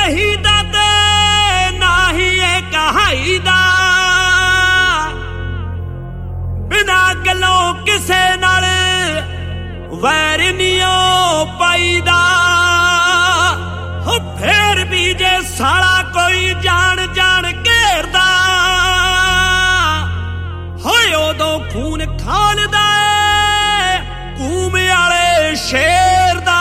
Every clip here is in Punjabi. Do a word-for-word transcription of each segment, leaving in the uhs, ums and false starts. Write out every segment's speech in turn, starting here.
ਕਹੀਦਾ ਤੇ ਨਾ ਹੀ ਇਹ ਕਹਾਈਦਾ ਬਿਨਾ ਗੱਲੋਂ ਕਿਸੇ ਨਾਲ ਵੈਰ ਨੀ ਓ ਪਾਈਦਾ ਹੋ ਫੇਰ ਵੀ ਜੇ ਸਾਲਾ ਕੋਈ ਜਾਣ ਜਾਣ ਘੇਰਦਾ ਹੋਏ ਉਦੋਂ ਖੂਨ ਖਾਲਦਾ ਕੂਮ ਵਾਲੇ ਸ਼ੇਰ ਦਾ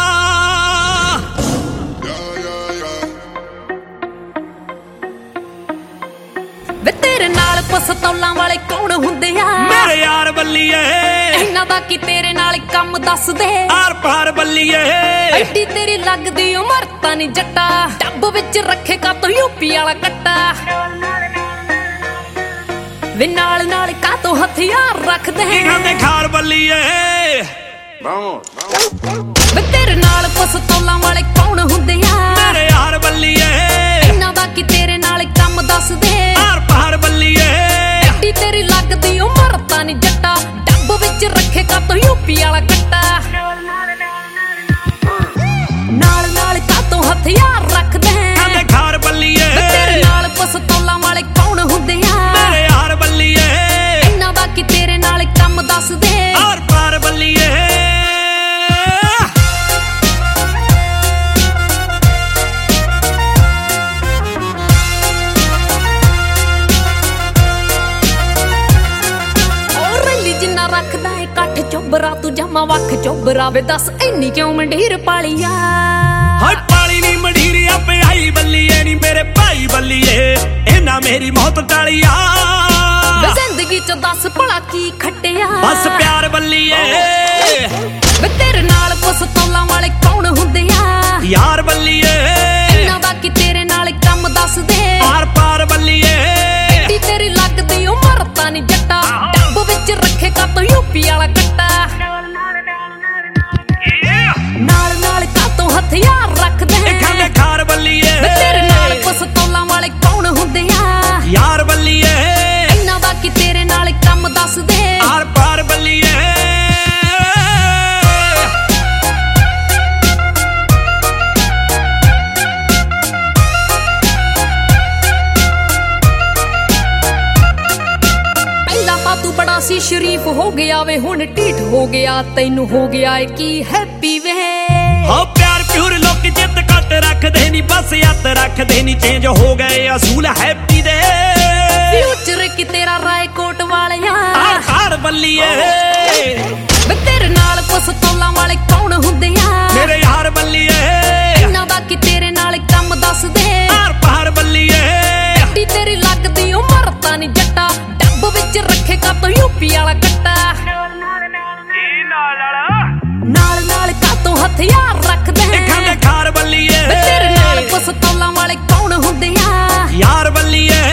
ਵੇ ਤੇਰੇ ਨਾਲ ਪਸਤੌਲਾਂ ਵਾਲੇ ਕੌਣ ਹੁੰਦੇ ਆ ਮੇਰੇ ਯਾਰ ਬੱਲੀਏ ਇਹਨਾਂ ਦਾ ਕੀ ਤੇਰੇ ਨਾਲ ਕੰਮ ਦੱਸ ਦੇ ਆਰ ਪਾਰ ਬੱਲੀਏ ਐਡੀ ਤੇਰੀ ਲੱਗਦੀ ਉਮਰ ਤਾਂ ਨੀ ਜੱਟਾ ਟੱਬ ਵਿੱਚ ਰੱਖੇ ਕਾ ਤੋ ਯੂਪੀ ਵਾਲਾ ਕੱਟਾ ਵੇ ਨਾਲ ਨਾਲ ਕਾ ਤੋ ਹਥਿਆਰ ਰੱਖਦੇ ਖਾਂਦੇ ਖਾਰ ਬੱਲੀਏ ਵੇ ਤੇਰੇ ਨਾਲ ਪਸਤੌਲਾਂ ਵਾਲੇ ਕੌਣ ਹੁੰਦੇ ਆ ਮੇਰੇ ਯਾਰ ਬੱਲੀਏ ਇਹਨਾਂ ਦਾ ਕੀ ਤੇਰੇ ਨਾਲ ਕੰਮ ਦੱਸ ਦੇ ਆਰ ਪਾਰ ਬੱਲੀਏ ਐਡੀ ਤੇਰੀ ਲੱਗਦੀ ਉਮਰ ਤਾਂ ਨੀ ਜੱਟਾ ਟੱਬ ਵਿੱਚ ਰੱਖੇ ਕਾ ਤੋ ਯੂਪੀ ਵਾਲਾ ਕੱਟਾ ਨਾਲ ਨਾਲ ਕਾ ਤੋ ਹਥਿਆਰ ਰੱਖਦੇ ਖਾਂਦੇ ਖਾਰ ਬੱਲੀਏ ਤੇਰੇ ਨਾਲ ਪਸਤੌਲਾਂ ਵਾਲੇ ਕੌਣ ਹੁੰਦੇ ਆ ਮੇਰੇ ਯਾਰ ਬੱਲੀਏ ਇਹਨਾਂ ਦਾ ਕੀ ਤੇਰੇ ਨਾਲ ਕੰਮ ਦੱਸ ਦੇ ਆਰ ਪਾਰ ਬੱਲੀਏ ਰੱਖਦਾ ਏ ਕੱਠ ਚੋਬਰਾ ਤੂੰ ਜਮਾ ਵੱਖ ਚੋਬਰਾ ਵੇ ਦੱਸ ਇੰਨੀ ਕਿਉਂ ਮੰਡੀਰ ਪਾਲੀਆ ਹਾਏ ਪਾਲੀ ਨੀ ਮੰਡੀਰ ਆਪੇ ਆਈ ਬੱਲੀਏ ਨੀ ਮੇਰੇ ਭਾਈ ਬੱਲੀਏ ਇਹਨਾਂ ਮੇਰੀ ਮੌਤ ਟਾਲੀਆ ਵੇ ਜ਼ਿੰਦਗੀ ਚ ਦੱਸ ਭਲਾ ਕੀ ਖੱਟਿਆ ਬਸ ਪਿਆਰ ਬੱਲੀਏ ਵੇ ਤੇਰੇ ਨਾਲ ਪਸਤੌਲਾਂ ਵਾਲੇ ਕੌਣ ਹੁੰਦੇ ਆ ਯਾਰ ਬੱਲੀਏ ਇਹਨਾਂ ਦਾ ਕੀ ਤੇਰੇ ਨਾਲ ਕੰਮ ਦੱਸ ਦੇ ਆਰ ਪਾਰ ਬੱਲੀਏ ਐਡੀ ਤੇਰੀ ਲੱਗਦੀ ਉਮਰ ਤਾਂ ਨੀ ਜੱਟਾ ਟੱਬ ਵਿੱਚ ਰੱਖੇ ਕਾ ਤੋ ਯੂਪੀ ਵਾਲਾ ਕੱਟਾ ਨਾਲ ਨਾਲ ਕਾ ਤੋ ਹਥਿਆਰ ਰੱਖਦੇ ਖਾਂਦੇ ਖਾਰ ਬੱਲੀਏ ਤੇਰੇ ਨਾਲ ਪਸਤੌਲਾਂ ਵਾਲੇ ਕੌਣ ਹੁੰਦੇ ਆ ਯਾਰ ਬੱਲੀਏ ਇਹਨਾਂ ਦਾ ਕੀ ਤੇਰੇ ਨਾਲ ਕੰਮ ਦੱਸ ਦੇ ਆਰ ਪਾਰ ਬੱਲੀਏ ਤੂੰ ਬੜਾ ਸੀ ਸ਼ਰੀਫ ਹੋ ਗਿਆ ਵੇ ਹੁਣ ਢੀਠ ਹੋ ਗਿਆ ਤੈਨੂੰ ਹੋ ਗਿਆ ਏ ਕੀ ਹੈਪੀ ਵੇ ਹੋ ਪਿਆਰ ਪਿਉਰ ਲੋਕ ਜਿੱਤ ਕੱਟ ਰੱਖਦੇ ਨੀ ਬਸ ਯੱਤ ਰੱਖਦੇ ਨੀ ਚੇਂਜ ਹੋ ਗਏ ਅਸੂਲ ਹੈਪੀ ਦੇ ਫਿਊਚਰ ਕੀ ਤੇਰਾ ਰਾਏਕੋਟ ਵਾਲਿਆ ਆਰ ਪਾਰ ਬੱਲੀਏ ਵੇ ਤੇਰੇ ਨਾਲ ਪਸਤੌਲਾਂ ਵਾਲੇ ਕੌਣ ਹੁੰਦੇ ਆ ਮੇਰੇ ਯਾਰ ਬੱਲੀਏ ਇਹਨਾਂ ਦਾ ਕੀ ਤੇਰੇ ਨਾਲ ਕੰਮ ਦੱਸ ਦੇ ਆਰ ਪਾਰ ਬੱਲੀਏ ਐਡੀ ਤੇਰੀ ਲੱਗਦੀ ਉਮਰ ਤਾਂ ਨੀ ਜੱਟਾ ਟੱਬ ਵਿੱਚ ਰੱਖੇ ਕਾ ਤੋ ਯੂਪੀ ਵਾਲਾ ਕੱਟਾ ਨਾਲ ਨਾਲ ਕਾ ਤੋ ਹਥਿਆਰ ਰੱਖਦੇ ਖਾਂਦੇ ਖਾਰ ਬੱਲੀਏ ਤੇਰੇ ਨਾਲ ਪਸਤੌਲਾਂ ਵਾਲੇ ਕੌਣ ਹੁੰਦੇ ਆ ਯਾਰ ਬੱਲੀਏ